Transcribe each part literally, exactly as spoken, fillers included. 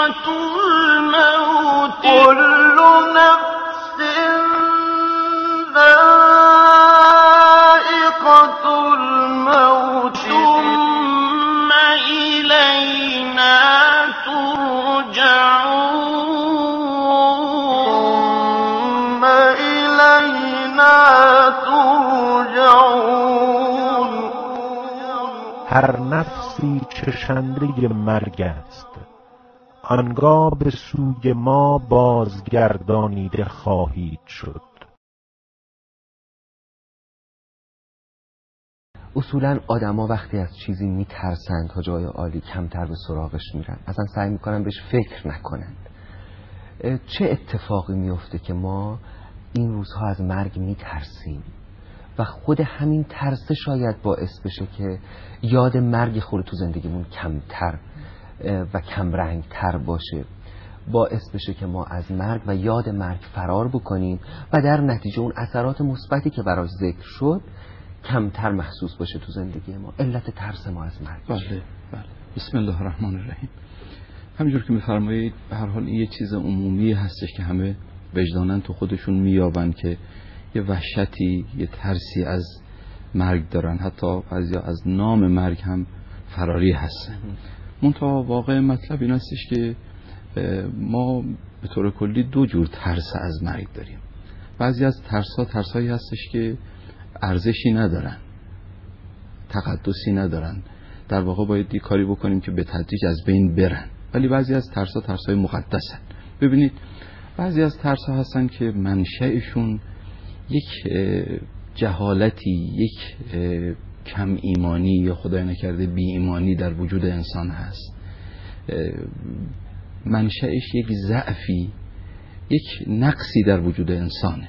الموت كل نفس ذائقة الموت ثم إلينا ترجعون ثم إلينا ترجعون. هر نفسی چشنده مرگ است، آنگاه به سوی ما بازگردانیده خواهید شد. اصولاً آدما وقتی از چیزی میترسند تا جای عالی کمتر به سراغش میرن، اصلا سعی میکنن بهش فکر نکنند. چه اتفاقی میفته که ما این روزها از مرگ میترسیم و خود همین ترس شاید باعث بشه که یاد مرگ خود تو زندگیمون کمتر و کمرنگ تر باشه، باعث بشه که ما از مرگ و یاد مرگ فرار بکنیم و در نتیجه اون اثرات مثبتی که براش ذکر شد کمتر محسوس باشه تو زندگی ما. علت ترس ما از مرگ. بله بله. بسم الله الرحمن الرحیم. همینجور که می‌فرمایید به هر حال این یه چیز عمومی هستش که همه وجدانن تو خودشون میابن که یه وحشتی، یه ترسی از مرگ دارن، حتی بعضیا از نام مرگ هم فراری هستن. منتها واقع مطلب این هستش که ما به طور کلی دو جور ترس از مرگ داریم. بعضی از ترس‌ها ترسایی هستش که ارزشی ندارن، تقدسی ندارن، در واقع باید یه کاری بکنیم که به تدریج از بین برن. ولی بعضی از ترس‌ها ترس‌های مقدسن. ببینید بعضی از ترس‌ها هستن که منشأشون یک جهالتی، یک کم ایمانی یا خدای نکرده بی ایمانی در وجود انسان هست. منشأش یک ضعفی، یک نقصی در وجود انسانه.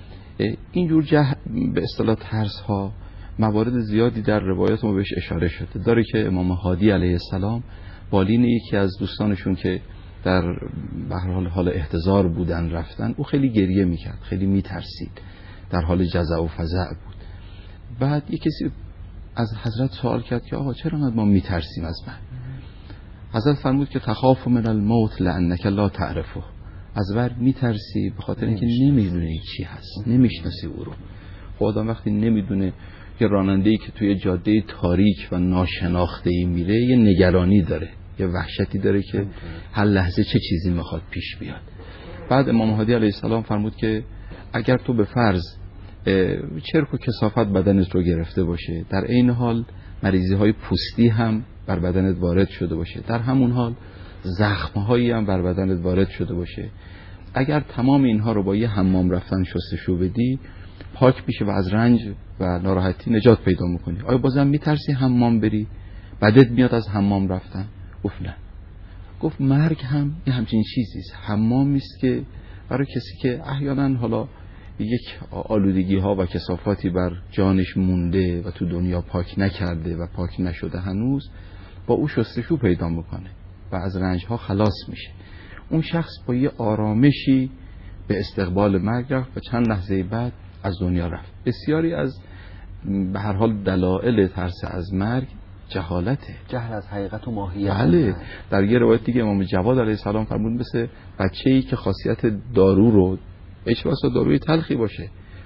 اینجور جه... به اصطلاح ترس ها موارد زیادی در روایات ما بهش اشاره شده. داره که امام هادی علیه السلام بالین یکی از دوستانشون که در به هر حال حال احتضار بودن رفتن، او خیلی گریه میکرد، خیلی میترسید، در حال جزع و فزع بود. بعد یک کسی از حضرت سوال کرد که آقا چرا ما میترسیم از مرگ؟ حضرت فرمود که تخاف من الموت لانک لا تعرفه. از مرگ میترسی به خاطر اینکه نمیدونی چی هست، نمیشناسی او رو. خب آدم وقتی نمیدونه، یه راننده‌ای که توی جاده تاریک و ناشناخته‌ای میره یه نگرانی داره، یه وحشتی داره که هر لحظه چه چیزی میخواد پیش بیاد. بعد امام هادی علیه السلام فرمود که اگر تو به فرض چرک و کثافت بدنت رو گرفته باشه، در این حال مریضی های پوستی هم بر بدنت وارد شده باشه، در همون حال زخم هایی هم بر بدنت وارد شده باشه، اگر تمام اینها رو با یه حمام رفتن شستشو بدی، پاک میشه و از رنج و ناراحتی نجات پیدا میکنی. آیا بازم میترسی حمام بری؟ بدت میاد از حمام رفتن؟ گفت نه. گفت مرگ هم یه همچین چیزیست، حمامی است که برای کسی که احیانا حالا یک آلودگی ها و کثافاتی بر جانش مونده و تو دنیا پاک نکرده و پاک نشده هنوز، با او شستشو پیدا میکنه و از رنج ها خلاص میشه. اون شخص با یه آرامشی به استقبال مرگ رفت و چند لحظه بعد از دنیا رفت. بسیاری از به هر حال دلایل ترس از مرگ جهالته، جهل از حقیقت و ماهیت. بله. در یه روایت دیگه امام جواد علیه السلام فرمود مثل بچه‌ای که خاصیت دارو رو، هیچ واسه داروی تلخی باشه،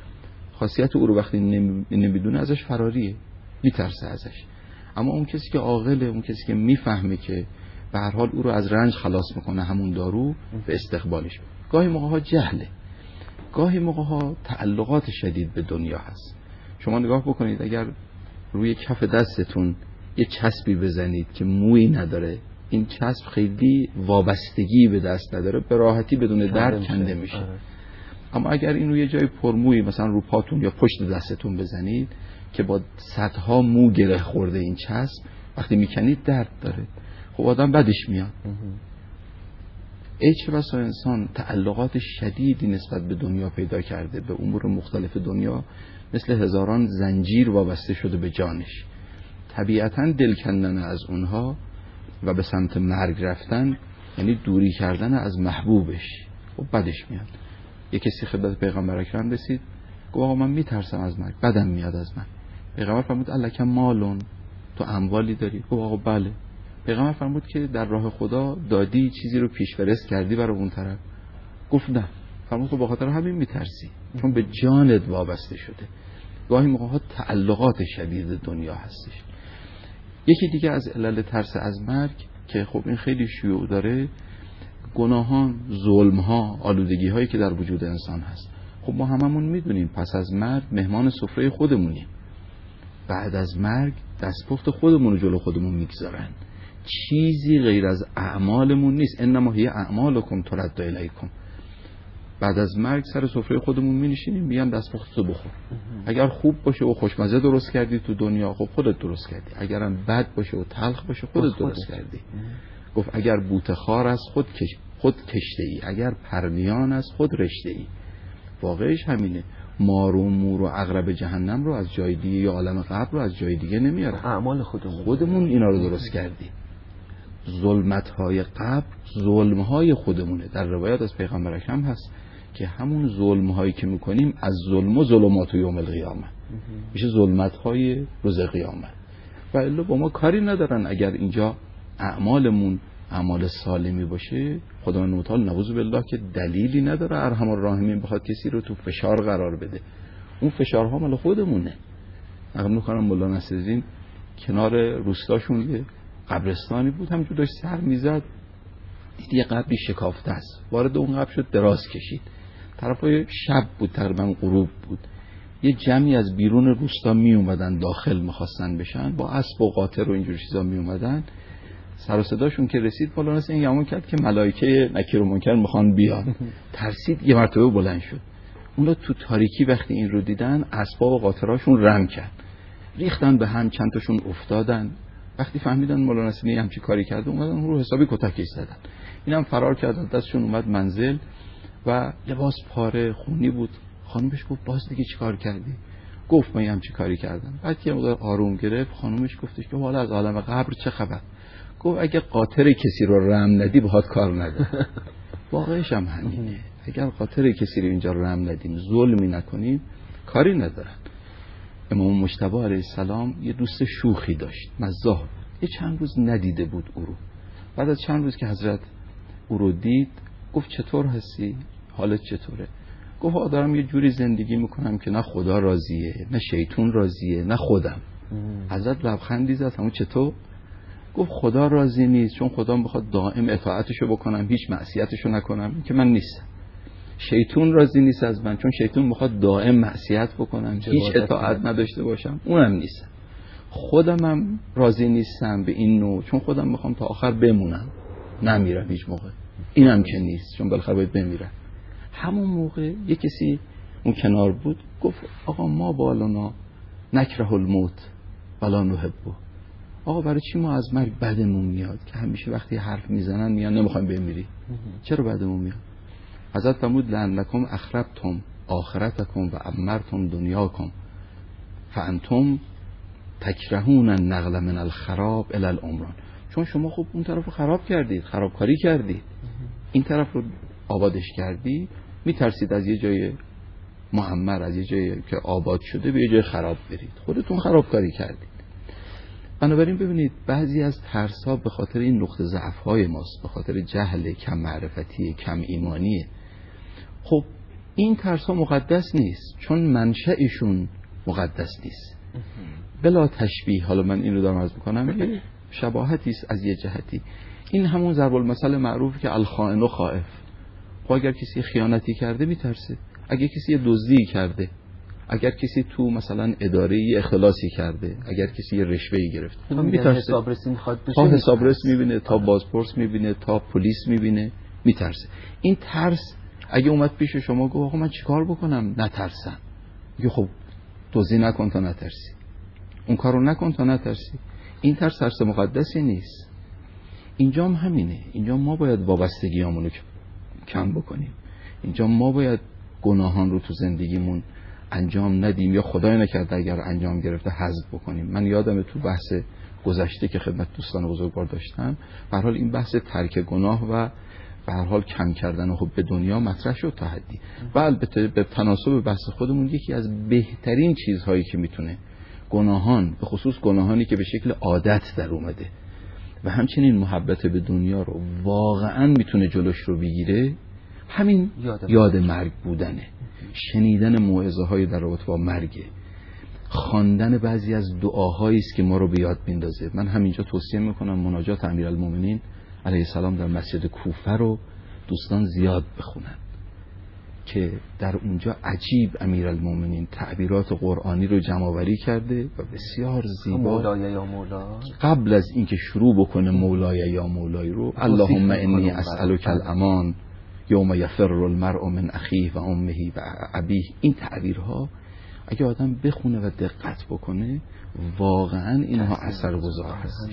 خاصیت او رو وقتی نمیدونه ازش فراریه، میترسه ازش. اما اون کسی که عاقله، اون کسی که میفهمه که به هر حال او رو از رنج خلاص میکنه همون دارو، به استقبالش. گاهی موقع ها جهله، گاهی موقع ها تعلقات شدید به دنیا هست. شما نگاه بکنید، اگر روی کف دستتون یه چسبی بزنید که مویی نداره، این چسب خیلی وابستگی به دست نداره، به راحتی بدون درد کنده میشه. اما اگر این روی جای پرمویی مثلا رو پاتون یا پشت دستتون بزنید که با صدها مو گره خورده این چسب، وقتی میکنید درد داره. خب آدم بدش میاد. ای چه بسا انسان تعلقات شدیدی نسبت به دنیا پیدا کرده، به امور مختلف دنیا مثل هزاران زنجیر وابسته شده به جانش. طبیعتاً دل کندن از اونها و به سمت مرگ رفتن یعنی دوری کردن از محبوبش. خب بدش میاد. یک کسی خدمت پیغمبر اکرم رسید، گفت آقا من میترسم از مرگ، بدم میاد از من. پیغمبر فرمود الکم مالون، تو اموالی داری؟ گفت آقا بله. پیغمبر فرمود که در راه خدا دادی، چیزی رو پیش‌فرست کردی برای اون طرف؟ گفت نه. فرمود که به خاطر همین میترسی، چون به جانت وابسته شده. گاهی موقع تعلقات شدید دنیا هستش. یکی دیگه از علل ترس از مرگ که خب این خیلی شیوع داره، گناهان، ظلم‌ها، آلودگی‌هایی که در وجود انسان هست. خب ما هممون میدونیم پس از مرگ مهمان سفره خودمونیم. بعد از مرگ دستپخت خودمون رو جلو خودمون میگذارن. چیزی غیر از اعمالمون نیست. انما هی اعمالکم ترد الیکم. بعد از مرگ سر سفره خودمون می‌نشینیم، میگن دستپختتو بخور. اگر خوب باشه و خوشمزه درست کردی تو دنیا، خب خودت درست کردی. اگرم بد باشه و تلخ باشه، خودت درست کردی. گفت اگر بوته خار است خود کش... خود کشته ای، اگر پرنیان است خود رشته ای. واقعش همینه. مار و مور و عقرب جهنم رو از جای دیگه یا عالم قبر رو از جای دیگه نمیاره. اعمال خودمون خودمون اینا رو درست کردیم. ظلمت‌های قبر ظلم‌های خودمونه. در روایات از پیغمبر اکرم هست که همون ظلم‌هایی که می‌کنیم از ظلم و ظلمات یوم القیامه میشه ظلمت‌های روز قیامت. و الا با ما کاری ندارن. اگر اینجا اعمالمون اعمال سالمی باشه، خدا متعال نعوذ بالله که دلیلی نداره ارحم الراحمین بخواد کسی رو تو فشار قرار بده. اون فشارها مال خودمونه. نقل می‌کنم مولانا نصرالدین کنار روستاشون یه قبرستانی بود، همینجور داشت سر میزد، دید یه قبری شکافته است. وارد اون قبر شد، دراز کشید. طرفای شب بود، تقریبا غروب بود. یه جمعی از بیرون روستا می اومدن داخل، می‌خواستن بشن، با اسب و قاطر و اینجور چیزا می اومدن. سر و صداشون که رسید، مولانا این گمان کرد که ملائکه نکیر و منکر میخوان بیان. ترسید، یه مرتبه بلند شد. اونا تو تاریکی وقتی این رو دیدن، اسبا و قاطراشون رم کرد، ریختن به هم، چند تاشون افتادن. وقتی فهمیدن مولانا نصیری همچین کاری کرده، اومدن رو حسابی کتکش زدن. اینم فرار کرد، دستشون اومد منزل و لباس پاره خونی بود. خانومش گفت باز دیگه چیکار کردی؟ گفت من همچین کاری کردم. بعد که مقدار آروم گرفت، خانومش گفتش که حالا از عالم قبر چه خبر؟ گفت اگه قاطر کسی رو رم ندی باهات کار نداره. واقعش هم همینه. اگر قاطر کسی رو اینجا رم ندیم، ظلمی نکنیم، کاری ندارن. امام مجتبی علیه السلام یه دوست شوخی داشت، مزاح بود. یه چند روز ندیده بود او رو. بعد از چند روز که حضرت او رو دید، گفت چطور هستی؟ حالت چطوره؟ گفت آ دارم یه جوری زندگی میکنم که نه خدا راضیه، نه شیطون راضیه، نه خودم. حضرت لبخندی زد، همون چطور؟ گفت خدا راضی نیست، چون خدا میخواد دائم اطاعتشو بکنم، هیچ معصیتشو نکنم، که من نیستم. شیطون راضی نیست از من، چون شیطون میخواد دائم معصیت بکنم، هیچ اطاعت نداشته باشم، اونم نیستم. خودم هم راضی نیستم به این نوع، چون خودم میخوام تا آخر بمونم، نمیرم هیچ موقع. اینم که نیست، چون بالاخره باید بمیرم. همون موقع یه کسی اون کنار بود، گفت آقا ما بالنا نکره الموت ولا نحبه. آقا برای چی ما از مرگ بدمون میاد که همیشه وقتی حرف میزنن میان نمیخوایم بمیری؟ چرا بدمون میاد؟ حضرت فرمود لعلکم اخربتم آخرتکم و امرتم دنیاکم فانتم تکرهون النقل من الخراب الی العمران. چون شما خب اون طرف رو خراب کردید، خرابکاری کردید، این طرف رو آبادش کردی، میترسید از یه جای معمر، از یه جایی که آباد شده به یه جای خراب برید، خودتون خرابکاری کردید. بنابراین ببینید بعضی از ترس‌ها به خاطر این نقطه ضعف‌های ماست، به خاطر جهل، کم معرفتی، کم ایمانیه. خب این ترس‌ها مقدس نیست، چون منشأشون مقدس نیست. بلا تشبیه، حالا من این رو دارم عرض می‌کنم، یه شباهتی است از یه جهتی. این همون ضرب المثل معروفی که الخائن خائف. خب اگر کسی خیانتی کرده میترسه، اگر کسی یه دزدی کرده، اگر کسی تو مثلا اداره اختلاسی کرده، اگر کسی یه رشوه‌ای گرفته، میترسه. حسابرسی میخواد بشه، تا حسابرس میبینه، تا بازپرس میبینه، تا پلیس میبینه، میترسه. این ترس اگه اومد پیش شما گفت آقا من چیکار بکنم نترسم، میگه خب دزدی نکن تا نترسی، اون کارو نکن تا نترسی. این ترس ترس مقدسی نیست. اینجا هم همینه. اینجا ما باید وابستگیامونو کم بکنیم. اینجا ما باید گناهان رو تو زندگیمون انجام ندیم، یا خدای نکرده اگر انجام گرفته حذف بکنیم. من یادمه تو بحث گذشته که خدمت دوستان بزرگوار داشتم، به هر حال این بحث ترک گناه و به هر حال کم کردن حب به دنیا مطرح شد تا حدی. و البته به تناسب بحث خودمون یکی از بهترین چیزهایی که میتونه گناهان، به خصوص گناهانی که به شکل عادت در اومده و همچنین محبت به دنیا رو واقعا میتونه جلوش رو بگیره، همین یاد, یاد مرگ بودنه، شنیدن موعظه های در رابطه با مرگه، خواندن بعضی از دعاهایی است که ما رو به یاد میندازه. من همینجا توصیه میکنم مناجات امیرالمومنین علیه السلام در مسجد کوفه رو دوستان زیاد بخونن که در اونجا عجیب امیرالمومنین تعبیرات قرآنی رو جمع آوری کرده و بسیار زیبا. مولای یا مولا، قبل از اینکه شروع بکنه مولای یا مولای رو، اللهم انی اسألک الامان یوم یفر المرء من اخیه و امه و ابیه، این تعبیرها اگه آدم بخونه و دقت بکنه واقعا اینها اثرگذار هست.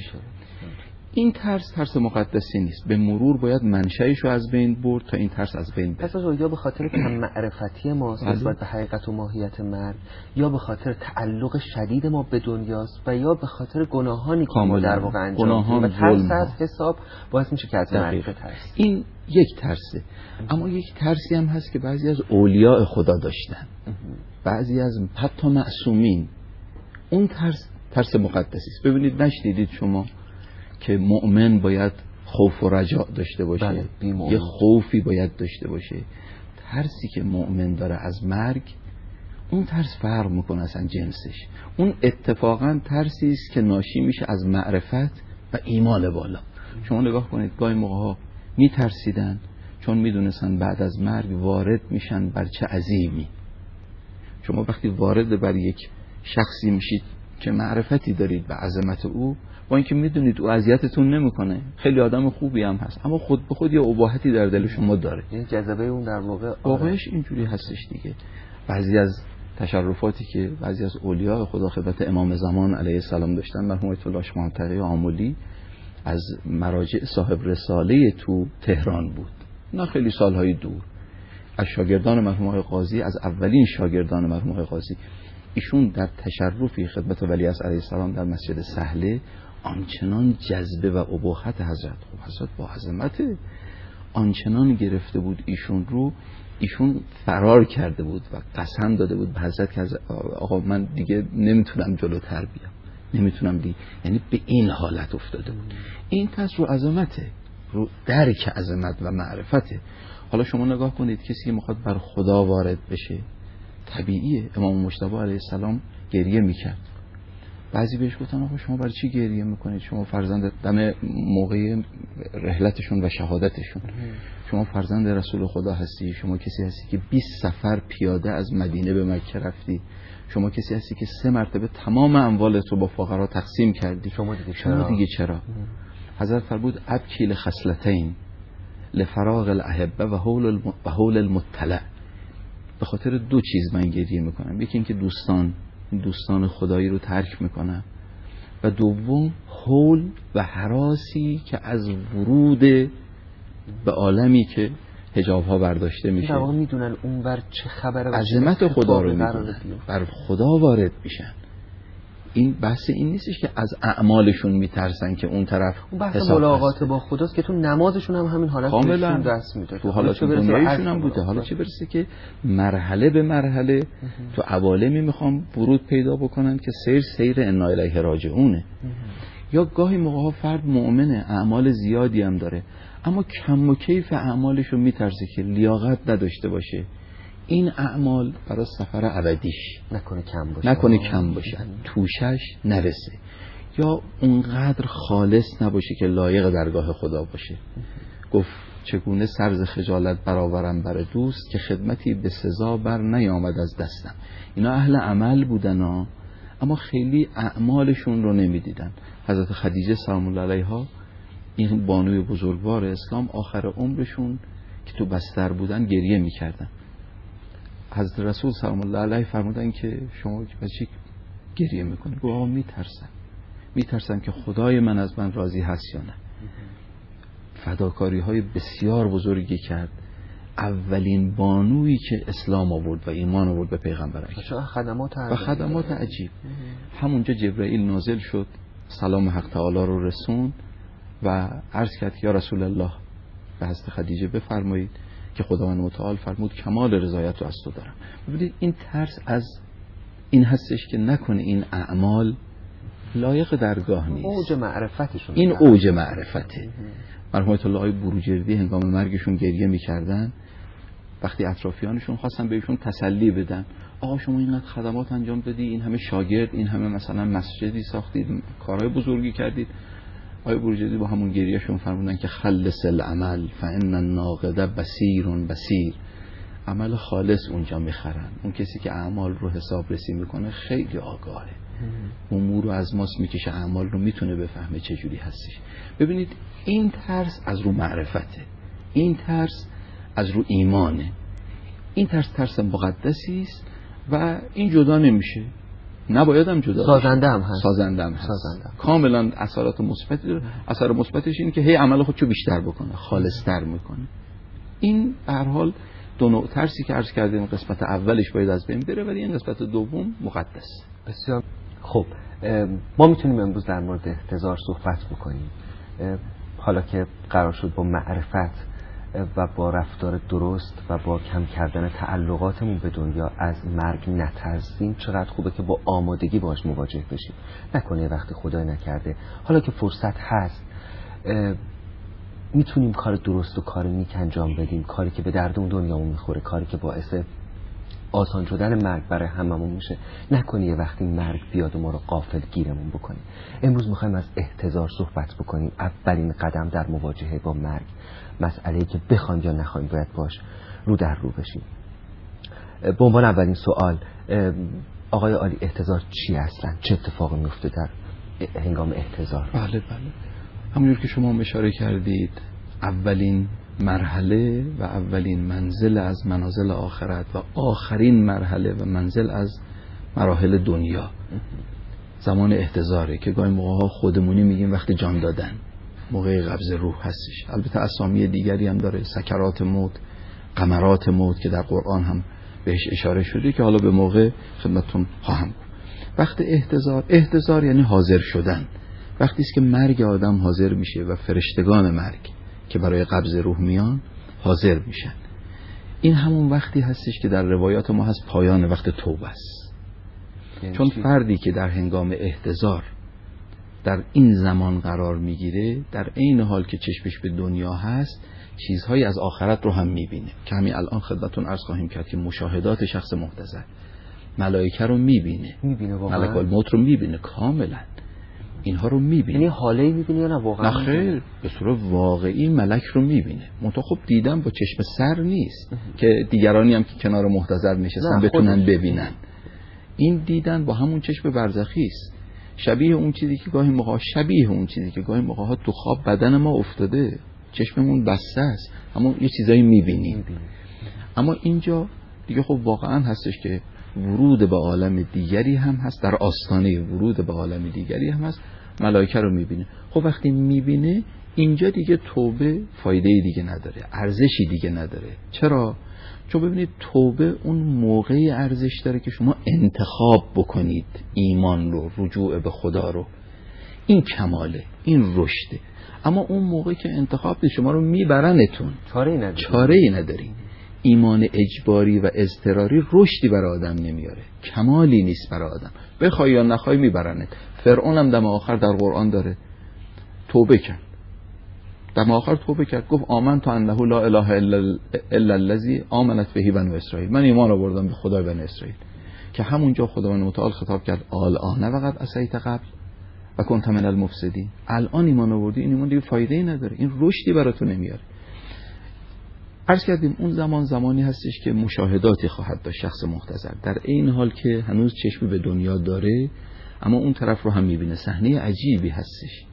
این ترس ترس مقدسی نیست، به مرور باید منشأش رو از بین برد تا این ترس از بین بره. پس یا به خاطر کم معرفتی ماست نسبت به حقیقت و ماهیت مرگ، یا به خاطر تعلق شدید ما به دنیاست، و یا به خاطر گناهانی که ما در واقع انجام میدیم و ترس از حساب باعث میشه که از مرگ بترسیم. این یک ترسه. اما یک ترسی هم هست که بعضی از اولیاء خدا داشتن، بعضی از حتی معصومین. اون ترس ترس مقدسی است. ببینید نشنیدید شما که مؤمن باید خوف و رجاء داشته باشه؟ بله، یه خوفی باید داشته باشه. ترسی که مؤمن داره از مرگ، اون ترس فرق میکنه اصلا جنسش. اون اتفاقا ترسی است که ناشی میشه از معرفت و ایمان بالا. شما نگاه کنید گاهی موقع‌ها میترسیدن چون میدونستن بعد از مرگ وارد میشن بر چه عظیمی. شما وقتی وارد بر یک شخصی میشید که معرفتی دارید به عظمت او، با اینکه میدونید او اذیتتون نمیکنه، خیلی آدم خوبی هم هست، اما خود به خود یه اباحتی در دل شما داره. این جذبه اون در موقع واقعش اینجوری هستش دیگه. بعضی از تشرفاتی که بعضی از اولیاء خدا خدمت امام زمان علیه السلام داشتن، مرحوم آیت الله شاه تقی آملی از مراجع صاحب رساله تو تهران بود، نه خیلی سالهای دور، از شاگردان مرحوم آقای قاضی، از اولین شاگردان مرحوم آقای قاضی. ایشون در تشرفی خدمت ولیعصر علیه السلام در مسجد سهله آنچنان جذبه و اباحت حضرت، خب حضرت با عظمت آنچنان گرفته بود ایشون رو، ایشون فرار کرده بود و قسم داده بود به حضرت که آقا من دیگه نمیتونم جلوتر بیام، نمیتونم دیگه، یعنی به این حالت افتاده بود. این پس رو عظمته، رو درک عظمت و معرفته. حالا شما نگاه کنید کسی که میخواد بر خدا وارد بشه، طبیعیه. امام مجتبی علیه السلام گریه میکرد. بعضی بهش گفتن آقا شما برای چی گریه میکنید؟ شما فرزند دم موقع رحلتشون و شهادتشون، شما فرزند رسول خدا هستی، شما کسی هستی که بیست سفر پیاده از مدینه به مکه رفتی، شما کسی هستی که سه مرتبه تمام اموالت رو با فقرا تقسیم کردی، شما دیگه شما چرا؟ دیگه چرا؟ حضرت فرمود ابکی لخصلتین لفراغ الاحبه و حول و حول المطلع. به خاطر دو چیز من گریه میکنم، یکی اینکه دوستان دوستان خدایی رو ترک میکنم، و دوم حول و هراسی که از ورود به عالمی که حجاب ها برداشته میشه، در واقع میدونن اونور چه خبره، عظمت خدا رو میدونن، بر خدا وارد میشن. این بحث این نیستش که از اعمالشون میترسن که اون طرف اون بحث ملاقات با خداست که تو نمازشون هم همین حالت بهشون دست میده، تو حالا چه دنیایشون هم بوده. حالا چه برسه که مرحله به مرحله تو عوالمی میخوام ورود پیدا بکنن که سیر سیر انا الیه راجعونه. یا گاهی موقعا فرد مؤمنه، اعمال زیادی هم داره، اما کم و کیف اعمالشو میترسه که لیاقت نداشته باشه این اعمال برای سفر ابدیش نکنه کم باشه، نکنه کم باشه، توشش نرسه، یا اونقدر خالص نباشه که لایق درگاه خدا باشه. گفت چگونه سرز خجالت برآورم بر دوست که خدمتی به سزا بر نیامد از دستم. اینا اهل عمل بودن ها، اما خیلی اعمالشون رو نمیدیدن. حضرت خدیجه سلام الله علیها، این بانوی بزرگوار اسلام، آخر عمرشون که تو بستر بودن گریه میکردن. حضرت رسول سلام الله علیه فرمودن که شما از چی گریه میکنید؟ گفت آقا میترسم میترسم که خدای من از من راضی هست یا نه. فداکاری های بسیار بزرگی کرد، اولین بانویی که اسلام آورد و ایمان آورد به پیغمبر اکرم خدمات و خدمات عجیب. همونجا جبرائیل نازل شد، سلام حق تعالی رو رسون و عرض کرد یا رسول الله به حضرت خدیجه بفرمایید که خداوند متعال فرمود کمال رضایت رو از تو دارم. ببینید این ترس از این هستش که نکنه این اعمال لایق درگاه نیست. اوج معرفتشون، این اوج معرفته. مرحوم آیت الله بروجردی هنگام مرگشون گریه میکردن، وقتی اطرافیانشون خواستن بهشون تسلی بدن، آقا شما اینقدر خدمات انجام دادی، این همه شاگرد، این همه مثلا مسجدی ساختید، کارهای بزرگی کردید، آقای بروجردی با همون گریهشون فرمودن که خلص العمل فان الناقد بصیر بصیر. عمل خالص اونجا میخرن. اون کسی که اعمال رو حساب رسی میکنه خیلی آگاهه، امور رو از ماست میکشه، اعمال رو میتونه بفهمه چه جوری هستش. ببینید این ترس از رو معرفته، این ترس از رو ایمانه. این ترس ترس مقدسی است و این جدا نمیشه، نباید هم جدا، سازنده هم هست، سازنده هم هست. سازنده. کاملا اثرات مثبتی داره. اثر مثبتش اینه که هی عمل خودشو بیشتر بکنه، خالص‌تر میکنه. این به هر حال دو نوع ترسی که عرض کردیم، قسمت اولش باید از بین بره ولی این قسمت دوم مقدس. بسیار خب. ما میتونیم امروز در مورد احتضار صحبت بکنیم، حالا که قرار شد با معرفت و با رفتار درست و با کم کردن تعلقاتمون به دنیا از مرگ نترسیم. چقدر خوبه که با آمادگی باش مواجه بشیم، نکنه وقتی خدای نکرده حالا که فرصت هست میتونیم کار درست و کار نیک انجام بدیم، کاری که به درد اون دنیامون میخوره، کاری که باعث آسان شدن مرگ برای هممون میشه. نکنه یه وقتی مرگ بیاد و ما رو غافل گیرمون بکنه. امروز میخوایم از احتضار صحبت بکنیم، اولین قدم در مواجهه با مرگ، مسئله‌ای که بخوایم یا نخوایم باید باش رو در رو بشیم. به عنوان اولین سوال، آقای عالی، احتضار چی اصلا؟ چه اتفاقی میفته در هنگام احتضار؟ بله بله، همونجور که شما اشاره کردید، اولین مرحله و اولین منزل از منازل آخرت و آخرین مرحله و منزل از مراحل دنیا زمان احتضاره که گاهی موقع‌ها خودمونی میگیم وقت جان دادن، موقع قبض روح هستش. البته اسامی دیگری هم داره، سکرات موت، قمرات موت که در قرآن هم بهش اشاره شده که حالا به موقع خدمتتون خواهم گفت. وقت احتضار، احتضار یعنی حاضر شدن. وقتی است که مرگ آدم حاضر میشه و فرشتگان مرگ که برای قبض روح میان حاضر میشن. این همون وقتی هستش که در روایات ما هست پایان وقت توبه است. چون فردی که در هنگام احتضار در این زمان قرار میگیره، در عین حال که چشمش به دنیا هست چیزهایی از آخرت رو هم میبینه که همین الان خدمتتون عرض خواهیم کرد که مشاهدات شخص محتضر ملائکه رو میبینه، میبینه واقعا، ملک الموت رو میبینه کاملا، اینها رو میبینه. یعنی حاله میبینه یا نه واقعا؟ نه خیر، به صورت واقعی ملک رو میبینه. منتها خب دیدن با چشم سر نیست که دیگرانی هم که کنار محتضر نشستن بتونن ببینن. این دیدن با همون چشم برزخی است، شبیه اون چیزی که گاهی موقع شبیه اون چیزی که گاهی موقع ها تو خواب بدن ما افتاده، چشممون بسته است اما یه چیزایی میبینیم. اما اینجا دیگه خب واقعا هستش که ورود به عالم دیگری هم هست، در آستانه ورود به عالم دیگری هم هست، ملائکه رو میبینه. خب وقتی میبینه اینجا دیگه توبه فایده دیگه نداره، ارزشی دیگه نداره. چرا؟ چون ببینید توبه اون موقعی ارزش داره که شما انتخاب بکنید ایمان رو، رجوع به خدا رو. این کماله، این رشده. اما اون موقعی که انتخاب دید شما رو میبرنتون، چاره‌ای نداری. چاره‌ای نداری. ایمان اجباری و اضطراری رشدی برای آدم نمیاره، کمالی نیست برای آدم. بخوای یا نخوای میبرنت. فرعون هم دم آخر در قرآن داره توبه کرد، دم آخر توبه کرد، گفت آمنت انه لا اله الا الذی آمنت به بنی اسرائیل، من ایمان آوردم به خدای بنی اسرائیل. که همونجا خداوند متعال خطاب کرد الان وقد عصیت قبل و کنت من المفسدین، الان ایمان آوردی، این ایمان دیگه فایده ای نداره، این رشدی براتون نمیاره. عرض کردیم اون زمان زمانی هستش که مشاهداتی خواهد داشت شخص محتضر، در این حال که هنوز چشم به دنیا داره اما اون طرف رو هم میبینه. صحنه عجیبی هستش.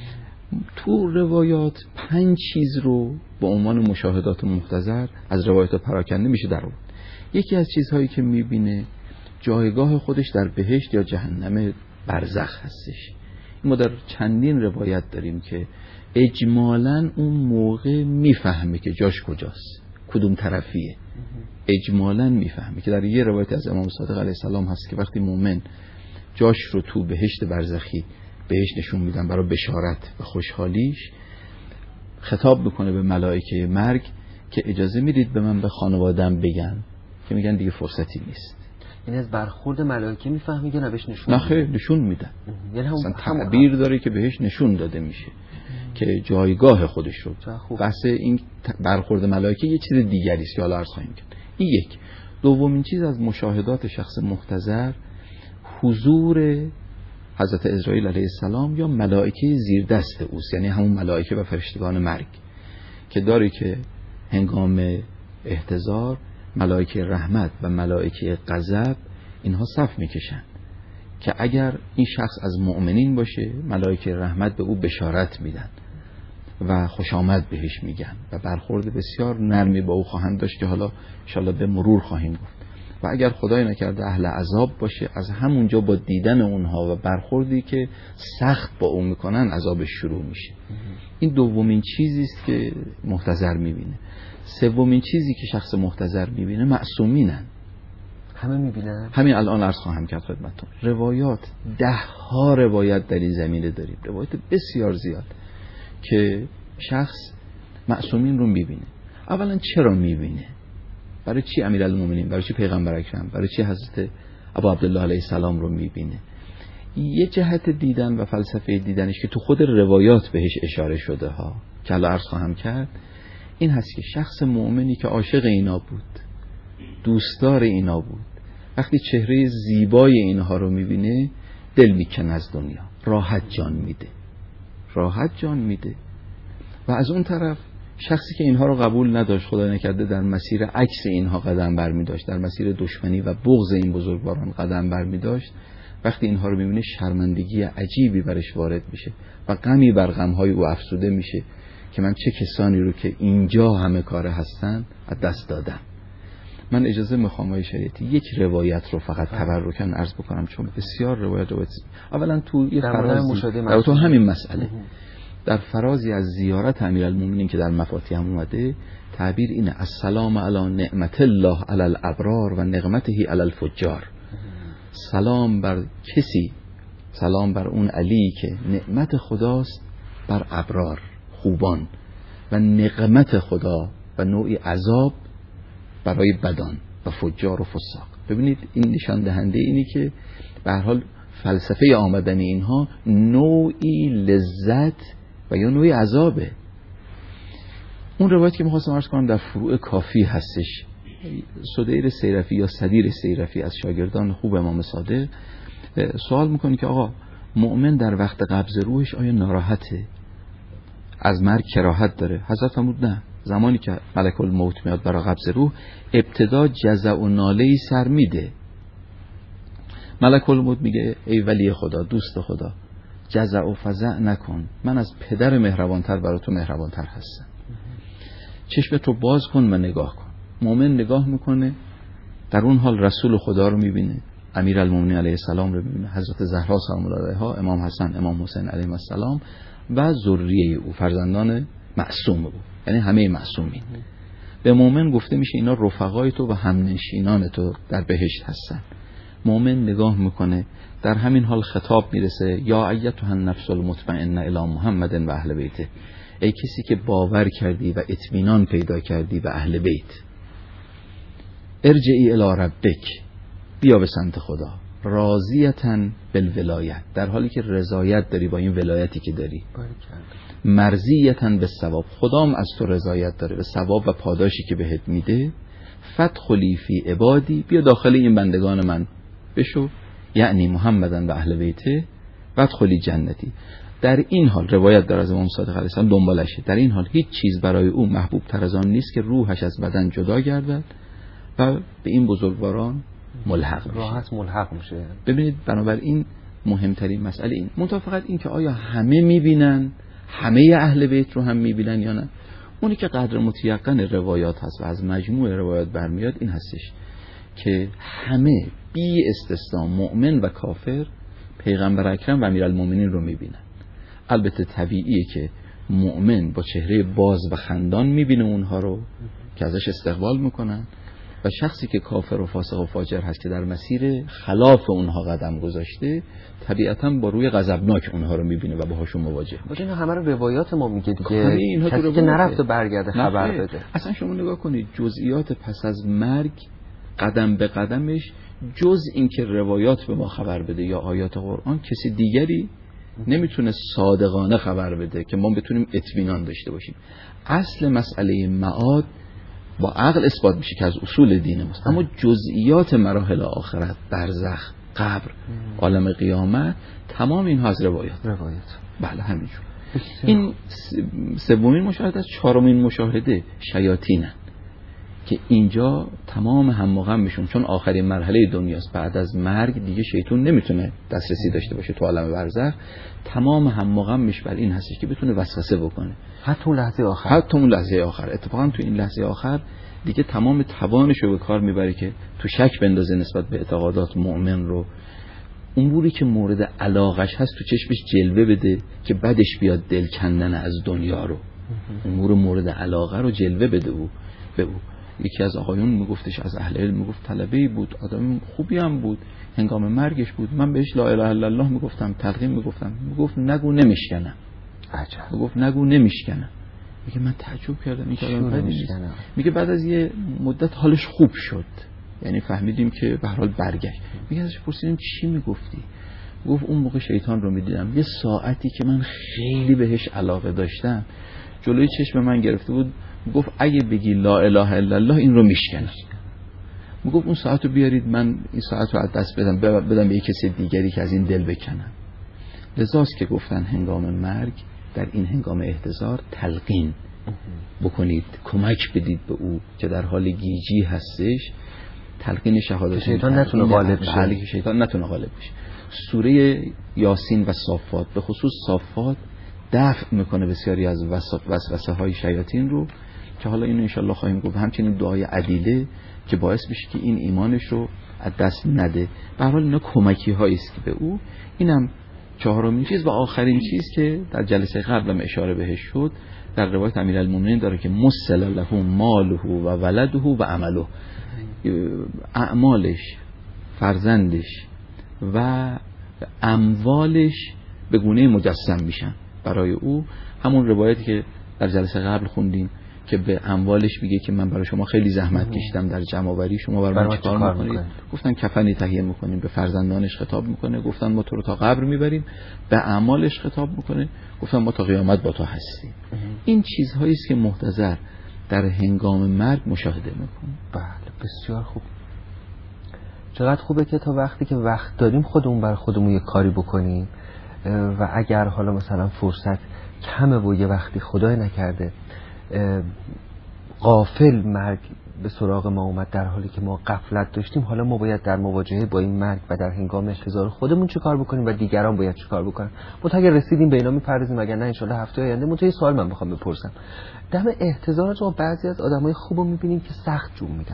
تو روایات پنج چیز رو به عنوان مشاهدات محتضر از روایات پراکنده میشه در آورد. یکی از چیزهایی که میبینه جایگاه خودش در بهشت یا جهنم برزخ هستش. ما در چندین روایت داریم که اجمالاً اون موقع میفهمه که جاش کجاست، کدوم طرفیه. اجمالاً میفهمه که در یه روایت از امام صادق علیه السلام هست که وقتی مومن جاش رو تو بهشت برزخی بهش نشون میدن برای بشارت و خوشحالیش، خطاب میکنه به ملائکه مرگ که اجازه میدید به من به خانواده‌ام بگن، که میگن دیگه فرصتی نیست. یعنی از برخورد ملائکه میفهمی که نه بهش نشون نه خیر نشون میدن، یعنی هم مثلا تعبیر داره که بهش نشون داده میشه که جایگاه خودش رو. بحث این برخورد ملائکه یه چیز دیگری است که حالا عرض خواهیم کرد. این یک. دومین چیز از مشاهدات شخص محتضر حضور حضرت اسرائیل علیه السلام یا ملائکه زیر دست اوست، یعنی همون ملائکه و فرشتگان مرگ که داره که هنگام احتضار ملائکه رحمت و ملائکه غضب اینها صف میکشن که اگر این شخص از مؤمنین باشه ملائکه رحمت به او بشارت میدن و خوش آمد بهش میگن و برخورد بسیار نرمی با او خواهند داشت که حالا ان شاءالله به مرور خواهیم گفت. و اگر خدای نکرده اهل عذاب باشه از همونجا با دیدن اونها و برخوردی که سخت با اون میکنن عذابش شروع میشه. این دومین چیزی است که محتضر میبینه. سومین چیزی که شخص محتضر میبینه معصومینن. همه میبینن. همین الان عرض خواهم کرد خدمتتون. روایات ده ها روایت در این زمینه داریم، روایت بسیار زیاد که شخص معصومین رو میبینه. اولا چرا میبینه؟ برای چی امیرالمومنین، برای چی پیغمبر اکرم، برای چی حضرت ابو عبدالله علیه السلام رو میبینه؟ یه جهت دیدن و فلسفه دیدنش که تو خود روایات بهش اشاره شده ها که الان عرض خواهم کرد این هست که شخص مؤمنی که عاشق اینا بود، دوستدار اینا بود، وقتی چهره زیبای اینها رو میبینه دل میکنه از دنیا، راحت جان میده، راحت جان میده. و از اون طرف شخصی که اینها رو قبول نداشت، خدا نکرده در مسیر عکس اینها قدم برمی داشت، در مسیر دشمنی و بغض این بزرگواران قدم برمی داشت، وقتی اینها رو میبینه شرمندگی عجیبی برش وارد میشه و غمی بر غمهای او افزوده میشه که من چه کسانی رو که اینجا همه کاره هستن از دست دادم. من اجازه میخوام آقای شریعتی یک روایت رو فقط تبرکاً عرض بکنم چون بسیار روایت روایت اولا تو یه فرازی در تو همین مسئله در فرازی از زیارت امیرالمومنین که در مفاتیح هم اومده تعبیر اینه: السلام علی نعمت الله علی الابرار و نقمته علی الفجار. سلام بر کسی، سلام بر اون علی که نعمت خداست بر ابرار خوبان و نقمت خدا و نوعی عذاب برای بدان و فجار و فساق. ببینید این نشان دهنده اینی که به هر حال فلسفه آمدن اینها نوعی لذت و یا نوعی عذابه. اون روایت که می‌خواستم عرض کنم در فروع کافی هستش. سدیر سیرفی یا صدیر سیرفی از شاگردان خوب امام صادق سوال میکنه که آقا مؤمن در وقت قبض روحش آیا ناراحته؟ از مرگ کراهت داره؟ حضرت فرمود نه، زمانی که ملک الموت میاد برای قبض روح ابتدا جزع و ناله‌ای سر میده. ملک الموت میگه ای ولی خدا، دوست خدا، جزع و فزع نکن، من از پدر مهربانتر برای تو مهربانتر هستم. چشمت رو باز کن و نگاه کن. مؤمن نگاه میکنه، در اون حال رسول خدا رو میبینه، امیرالمومنین علیه السلام رو میبینه، حضرت زهرا سلام الله علیها، امام حسن، امام حسین علیهم السلام و ذریه او، فرزندان معصوم او، یعنی همه معصومین. به مؤمن گفته میشه اینا رفقای تو و همنشینان تو در بهشت هستن. مؤمن نگاه میکنه، در همین حال خطاب میرسه یا ایتها النفس المطمئنه الی محمد و اهل بیته، ای کسی که باور کردی و اطمینان پیدا کردی به اهل بیت، ارجعی الی ربک، بیا به سمت خدا، راضیتن بالولایت، در حالی که رضایت داری با این ولایتی که داری، مرضیتن به ثواب، خدام از تو رضایت داره به ثواب و پاداشی که بهت میده، فدخلی فی عبادی، بیا داخل این بندگان من بشو، یعنی محمدن و اهل بیته، فدخلی جنتی. در این حال روایت در از امام صادق علیه السلام دنبالشه، در این حال هیچ چیز برای او محبوب تر از آن نیست که روحش از بدن جدا گردد و به این بزرگواران ملحق میشه، راحت ملحق میشه. ببینید بنابراین مهمترین مسئله این، منتها فقط این که آیا همه میبینن، همه اهل بیت رو هم میبینن یا نه. اونی که قدر متیقن روایات هست و از مجموع روایات برمیاد این هستش که همه بی استثنا مؤمن و کافر پیغمبر اکرم و امیرالمومنین رو میبینن. البته طبیعیه که مؤمن با چهره باز و خندان میبینه اونها رو که ازش استقبال میکنن و شخصی که کافر و فاسق و فاجر هست که در مسیر خلاف اونها قدم گذاشته طبیعتاً با روی غضبناک اونها رو میبینه و باهاشون مواجه میشه. اینا همه رو روایات ما میگه دیگه، کسی که نرفته برگرده خبر بده. اصلا شما نگاه کنید جزئیات پس از مرگ قدم به قدمش جز اینکه روایات به ما خبر بده یا آیات قرآن، کسی دیگری نمیتونه صادقانه خبر بده که ما بتونیم اطمینان داشته باشیم. اصل مسئله معاد با عقل اثبات میشه که از اصول دین ماست، اما جزئیات مراحل آخرت، برزخ، قبر، عالم قیامت، تمام اینها از روایات. روایت. بله همینجور. این سومین مشاهده، چهارمین مشاهده شیاطینن که اینجا تمام هم و غمشون، چون آخرین مرحله دنیاست، بعد از مرگ دیگه شیطان نمیتونه دسترسی داشته باشه تو عالم برزخ، تمام هم و غمش بر این هستش که بتونه وسوسه بکنه حتی اون لحظه آخر. حتی اون لحظه آخر. اتفاقا تو این لحظه آخر دیگه تمام توانش رو به کار میبره که تو شک بندازه نسبت به اعتقادات مؤمن رو. اموری که مورد علاقش هست تو چشمش جلوه بده که بعدش بیاد دل کندن از دنیا رو. امور مورد علاقه رو جلوه بده او به او. یکی از آقایون میگفتش، از اهل علم میگفت، طلبه‌ای بود، آدم خوبی هم بود، هنگام مرگش بود، من بهش لا اله الا الله میگفتم، تلقین میگفتم، میگفت نگو نمیشکنم. عجب. میگفت نگو نمیشکنم. میگه من تعجب کردم، میگه میگه بعد از یه مدت حالش خوب شد، یعنی فهمیدیم که به هر حال برگشت. میگه ازش پرسیدیم چی میگفتی؟ گفت اون موقع شیطان رو میدیدم، یه ساعتی که من خیلی بهش علاقه داشتم جلوی چشم من گرفته بود، گفت اگه بگی لا اله الا الله این رو میشکنم. میگفت اون ساعت رو بیارید من این ساعت رو از دست بدم بدم به یک کسی دیگری که از این دل بکنم. لذاست که گفتن هنگام مرگ، در این هنگام احتضار تلقین بکنید، کمک بدید به او که در حال گیجی هستش، تلقین شهادت، شیطان نتونه غالب شه. بله، شیطان نتونه غالب بشه. سوره یاسین و صافات، به خصوص صافات، دفع میکنه بسیاری از وسوسه های شیاطین رو که حالا اینو انشالله خواهیم گفت. همچنین دعای عدیله که باعث میشه که این ایمانش رو از دست نده. به هر حال اینا کمکی هایی است که به او. اینم چهارمین چیز. و آخرین چیز که در جلسه قبلم اشاره بهش شد، در روایت امیرالمومنین داره که مسل له ماله و ولده و عمله، اعمالش، فرزندش و اموالش به گونه مجسم میشن برای او. همون روایتی که در جلسه قبل خوندیم که به اموالش میگه که من برای شما خیلی زحمت کشیدم در جمع آوری، شما برای من چیکار میکنید؟ گفتن کفنی تهیه میکنیم. به فرزندانش خطاب میکنه، گفتن ما تو رو تا قبر میبریم. به اعمالش خطاب میکنه، گفتن ما تا قیامت با تو هستیم. این چیزهایی است که محتضر در هنگام مرگ مشاهده میکنه. بله بسیار خوب. چقدر خوبه که تا وقتی که وقت داریم خودمون برای خودمون یه کاری بکنیم و اگر حالا مثلا فرصت کمه و یه وقتی خدای نکرده غافل مرگ به سراغ ما اومد در حالی که ما غفلت داشتیم، حالا ما باید در مواجهه با این مرگ و در هنگام احتضار خودمون چه کار بکنیم و دیگران باید چه کار بکنن. ما تا اگر رسیدیم به اینا میپردازیم، اگر نه انشالله هفته آینده. من یه سوال من میخوام بپرسم. دم احتضار ما بعضی از آدمای خوبو میبینیم که سخت جون میدن،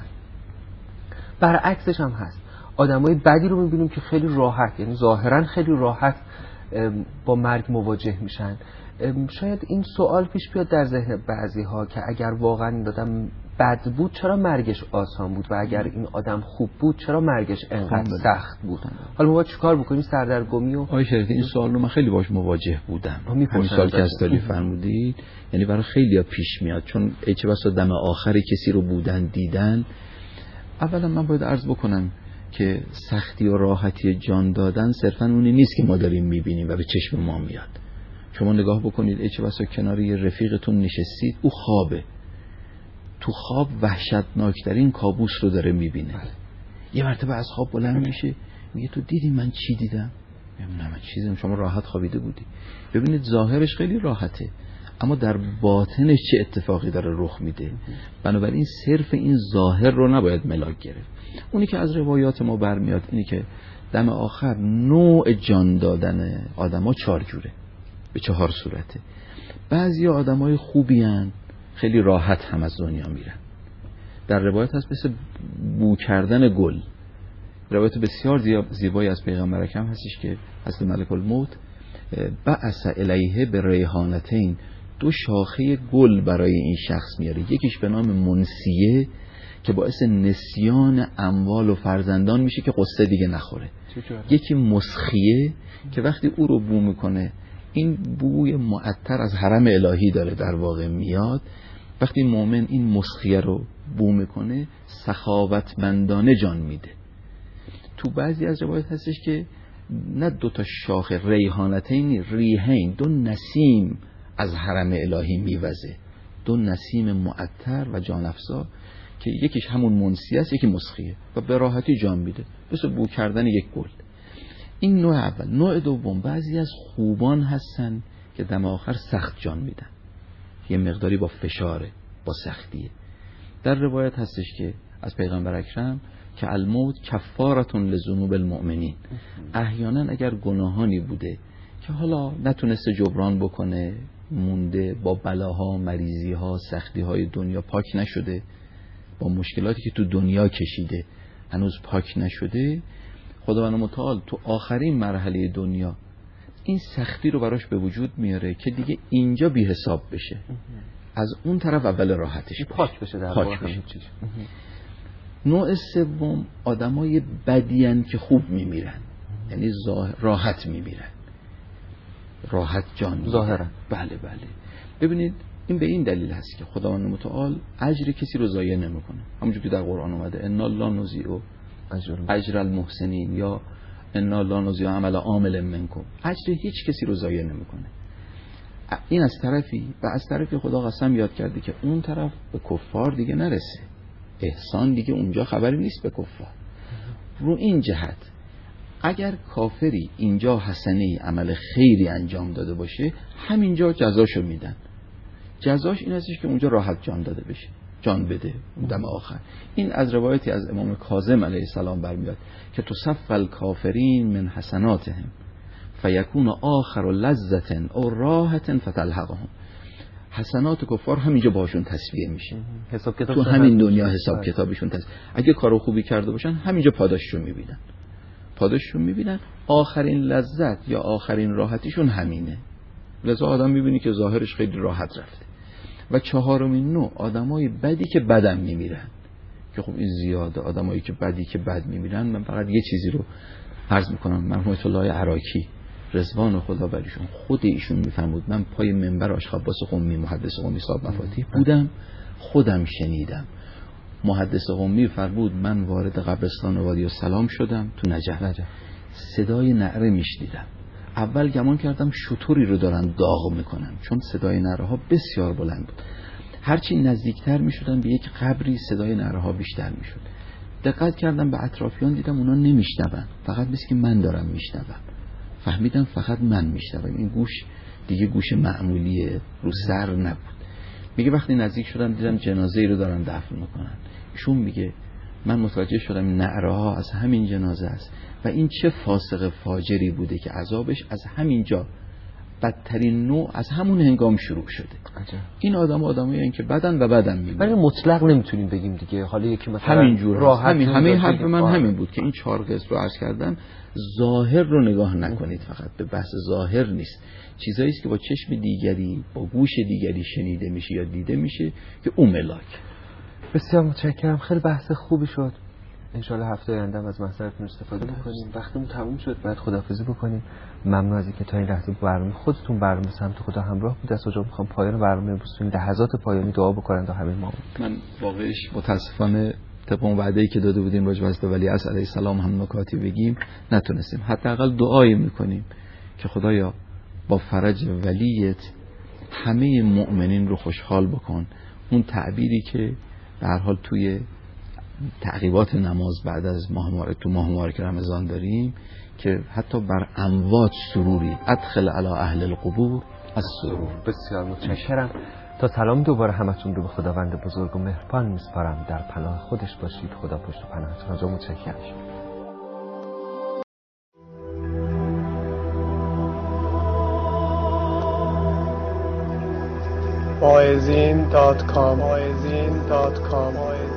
برعکسش هم هست. آدمای بدی رو میبینیم که خیلی راحت، یعنی ظاهرا خیلی راحت با مرگ مواجه میشن. شاید این سوال پیش بیاد در ذهن بعضی ها که اگر واقعا این آدم بد بود چرا مرگش آسان بود و اگر این آدم خوب بود چرا مرگش انقدر سخت بود؟ حالا ما باید چیکار بکنیم؟ سردرگمی و آقای شریفی این سوال رو من خیلی باش مواجه بودم. همین سوال که استاری فرمودید یعنی برای خیلیا پیش میاد، چون ای چه بسا دم آخر کسی رو بودن دیدن. اولا من باید عرض بکنم که سختی و راحتی جان دادن صرفا اونی نیست که ما داریم میبینیم و به چشم ما میاد. شما نگاه بکنید، ای چه بسا کنار یه رفیقتون نشستید، او خوابه، تو خواب وحشتناکترین کابوس رو داره میبینه. یه مرتبه از خواب بلند میشه میگه تو دیدی من چی دیدم؟ میگم نه من چی دیدم، شما راحت خوابیده بودی. ببینید ظاهرش خیلی راحته اما در باطنش چه اتفاقی داره رخ میده. بنابراین صرف این ظاهر رو نباید ملاک گرفت. اونی که از روایات ما برمیاد اینی که دم آخر نوع جان دادن آدما چهار جوره، به چهار صورته. بعضی آدمای خوبی هن، خیلی راحت هم از دنیا میرن. در روایت هست مثل بو کردن گل. روایت بسیار زیبایی از پیغمبر اکرم هستش که حضرت ملک الموت بعث الیه به ریحانتین، دو شاخه گل برای این شخص میاره. یکیش به نام منسیه که باعث نسیان اموال و فرزندان میشه که قصه دیگه نخوره. یکی مسخیه که وقتی او رو بو میکنه، این بوی معطر از حرم الهی داره در واقع میاد. وقتی مؤمن این مسخیه رو بو میکنه سخاوتمندانه جان میده. تو بعضی از روایت هستش که نه دو تا شاخ ریحانتین ریحین، دو نسیم از حرم الهی میوزه، دو نسیم معطر و جان افزا که یکیش همون منسی است، یکی مسخیه و به راحتی جان میده، مثل بو کردن یک گل. این نوع اول. نوع دوم، بعضی از خوبان هستن که دم آخر سخت جان میدن، یه مقداری با فشاره، با سختیه. در روایت هستش که از پیغمبر اکرم که الموت کفارتون لذنوب المؤمنین، احیانا اگر گناهانی بوده که حالا نتونسته جبران بکنه، مونده با بلاها، مریضیها، سختیهای دنیا، پاک نشده، با مشکلاتی که تو دنیا کشیده هنوز پاک نشده، خداوند متعال تو آخرین مرحله دنیا این سختی رو براش به وجود میاره که دیگه اینجا بی حساب بشه، از اون طرف اول راحتش بشه، پاک بشه، در پاک بشه. نوع سوم آدمای بدیان که خوب میمیرن، یعنی راحت میمیرن، راحت جان میمیرن. ظاهرا بله بله. ببینید این به این دلیل هست که خداوند متعال اجر کسی رو ضایع نمیکنه، همونجوری که در قرآن اومده انا لا نضیع اجر المحسنین یا انا لا نضیع عمل عامل منکم، اجر هیچ کسی رو ضایع نمیکنه. این از طرفی، و از طرفی خدا قسم یاد کرده که اون طرف به کفار دیگه نرسه، احسان دیگه اونجا خبری نیست به کفار. رو این جهت اگر کافری اینجا حسنه عمل خیری انجام داده باشه، همینجا جزاشو میدن. جزاش این هستش که اونجا راحت جان داده بشه، جان بده دم آخر. این از روایتی از امام کاظم علیه السلام برمیاد که تصف الکافرین من حسناتهم فیکون آخر لذة او راحة فتلحقهم. حسنات کفار همینجا باشون تصفیه میشه، حساب کتاب تو همین دنیا حساب کتابشون تصفیه. اگه کارو خوبی کرده باشن همینجا پاداششون میبینن، پاداششون میبینن. آخرین لذت یا آخرین راحتیشون همینه. لذا آدم میبینی که ظاهرش خیلی راحت رفته. و چهارمین نوع آدمای بدی که بدم میمیرن، که خب این زیاده. آدمایی که بدی که بد میمیرن، من فقط یه چیزی رو عرض میکنم. مرحوم الله عراقی رضوان خدا بریشون، خود ایشون میفرمود من پای منبر آشخباس قمی محدث قمی صاحب مفاتیح بودم، خودم شنیدم. محدث قمی فرمود من وارد قبرستان وادی السلام شدم تو نجف، نجف. صدای نعره میشنیدم. اول گمان کردم شتوری رو دارن داغ میکنن، چون صدای نعره ها بسیار بلند بود. هرچی نزدیکتر میشدن به یک قبری صدای نعره ها بیشتر میشد. دقت کردم به اطرافیان، دیدم اونا نمیشنون، فقط مثل که من دارم میشنوم. فهمیدم فقط من میشنوم، این گوش دیگه گوش معمولیه، رو سر نبود. میگه وقتی نزدیک شدم دیدم جنازه ای رو دارن دفن میکنن. ایشون میگه من متوجه شدم نعره ها از همین جنازه است و این چه فاسق فاجری بوده که عذابش از همینجا بدترین نوع از همون هنگام شروع شده. عجب. این آدم آدمایی هستن که بدن و بدن میبینن. ولی مطلق نمیتونیم بگیم دیگه. حالا یکی مثلا همینجور راحت همین همه حرف من آه. همین بود که این چهار قسم رو عرض کردم. ظاهر رو نگاه نکنید، فقط به بحث ظاهر نیست. چیزایی است که با چشم دیگری، با گوش دیگری شنیده میشه یا دیده میشه که اون ملاک. بسیار متشکرم، خیلی بحث خوبی شد. انشالله هفته آینده از محضرتون استفاده بکنیم. وقتمون تموم شد، باید خداحافظی بکنیم. ممنون از اینکه تا این لحظه برنامه خودتون برنامه سمت خدا همراه بود. از اونجا میخوام پایان برنامه امروز این لحظات پایانی دعا بکنن تا همه ما. من واقعش متاسفانه طبق اون وعده‌ای که داده بودیم راجع به ولی عصر علیه السلام هم نکاتی بگیم نتونستیم. حداقل دعایی میکنیم که خدایا با فرج ولیت همه مؤمنین رو خوشحال بکن. اون تعبیری که به هر حال توی تعقیبات نماز بعد از ماه مبارک تو ماه مبارک رمضان داریم که حتی بر اموات سروری ادخل علی اهل القبور السرور. بسیار متشکرم. تا سلام دوباره همتون رو به خداوند بزرگ و مهربان میسپارم. در پناه خودش باشید. خدا پشت و پناهتون. را متشکرم. واعظین دات کام واعظین دات کام